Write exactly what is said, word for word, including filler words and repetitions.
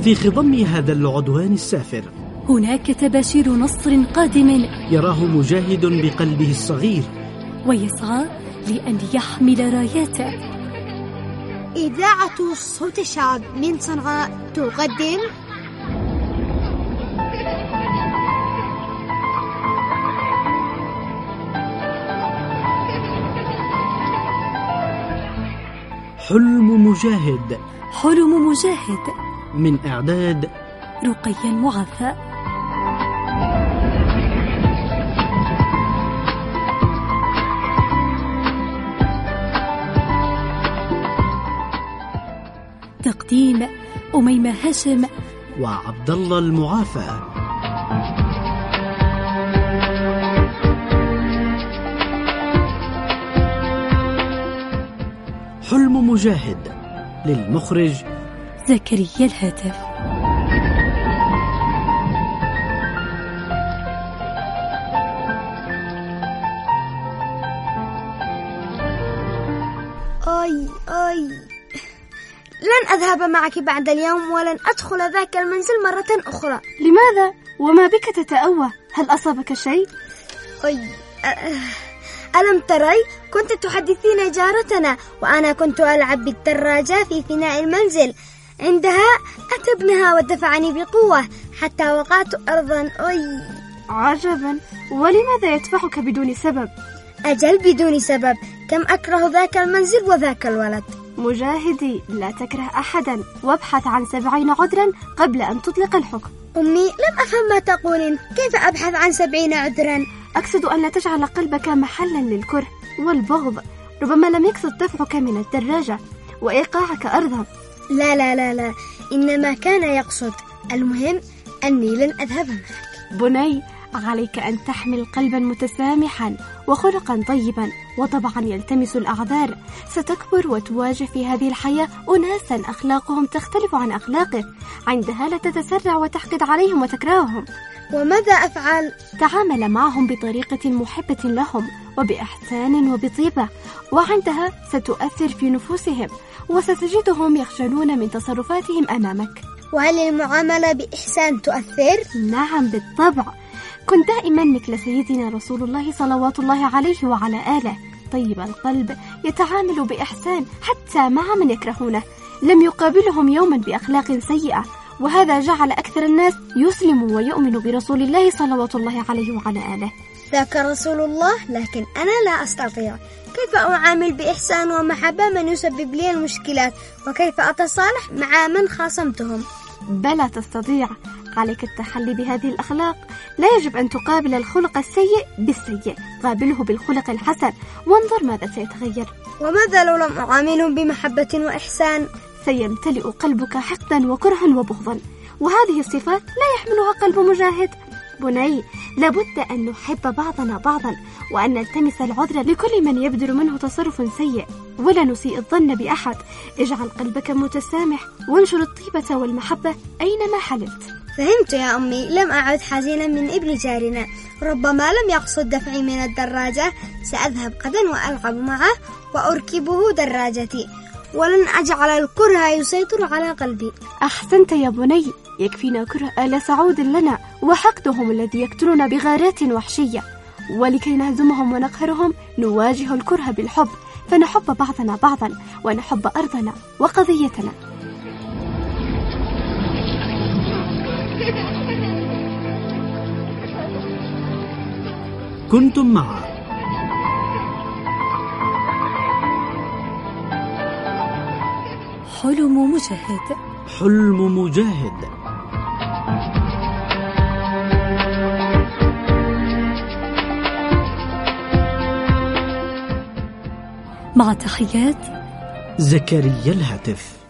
في خضم هذا العدوان السافر هناك تباشير نصر قادم يراه مجاهد بقلبه الصغير ويسعى لأن يحمل راياته. إذاعة صوت الشعب من صنعاء تقدم حلم مجاهد. حلم مجاهد من إعداد رقية المعافى. تقديم أميمة هاشم وعبد الله المعافى. حلم مجاهد للمخرج زكريا الهاتف. أي أي لن أذهب معك بعد اليوم ولن أدخل ذاك المنزل مرة أخرى. لماذا؟ وما بك تتأوه؟ هل أصابك شيء؟ أي ألم تري؟ كنت تحدثين جارتنا وأنا كنت ألعب بالدراجة في فناء المنزل. عندها أتى ابنها ودفعني بقوة حتى وقعت أرضا. أي عجبا، ولماذا يدفعك بدون سبب؟ أجل بدون سبب، كم أكره ذاك المنزل وذاك الولد. مجاهدي، لا تكره أحدا وابحث عن سبعين عذرا قبل أن تطلق الحكم. أمي لم أفهم ما تقولين، كيف أبحث عن سبعين عذرا؟ أقصد أن لا تجعل قلبك محلا للكره والبغض. ربما لم يقصد دفعك من الدراجة وإيقاعك أرضا. لا لا لا لا، إنما كان يقصد. المهم أني لن أذهب معك. بني، عليك أن تحمل قلبا متسامحا وخلقا طيبا، وطبعا يلتمس الأعذار. ستكبر وتواجه في هذه الحياة أناسا أخلاقهم تختلف عن أخلاقك، عندها لا تتسرع وتحقد عليهم وتكرههم. وماذا أفعل؟ تعامل معهم بطريقة محبة لهم وبإحسان وبطيبة، وعندها ستؤثر في نفوسهم وستجدهم يخجلون من تصرفاتهم أمامك. وهل المعاملة بإحسان تؤثر؟ نعم بالطبع. كن دائما مثل سيدنا رسول الله صلوات الله عليه وعلى آله، طيب القلب، يتعامل بإحسان حتى مع من يكرهونه، لم يقابلهم يوما بأخلاق سيئة، وهذا جعل أكثر الناس يسلم ويؤمن برسول الله صلوات الله عليه وعلى آله. ذاك رسول الله، لكن أنا لا أستطيع. كيف أعامل بإحسان ومحبة من يسبب لي المشكلات؟ وكيف أتصالح مع من خاصمتهم؟ بلى تستطيع. عليك التحلي بهذه الأخلاق. لا يجب أن تقابل الخلق السيء بالسيء، قابله بالخلق الحسن وانظر ماذا سيتغير. وماذا لو لم أعاملهم بمحبة وإحسان؟ سيمتلئ قلبك حقدا وكرها وبغضا، وهذه الصفات لا يحملها قلب مجاهد. بني، لابد أن نحب بعضنا بعضا وأن نلتمس العذر لكل من يبدر منه تصرف سيء، ولا نسيء الظن بأحد. اجعل قلبك متسامح وانشر الطيبة والمحبة أينما حللت. فهمت يا أمي، لم أعد حزينا من ابن جارنا. ربما لم يقصد دفعي من الدراجة. سأذهب غدا وألعب معه وأركبه دراجتي، ولن أجعل الكره يسيطر على قلبي. أحسنت يا بني، يكفينا كره آل سعود لنا وحقدهم الذي يقتلنا بغارات وحشية، ولكي نهزمهم ونقهرهم نواجه الكره بالحب، فنحب بعضنا بعضا ونحب أرضنا وقضيتنا. كنتم مع حلم مجاهد. حلم مجاهد. مع تحيات زكريا الهاتف.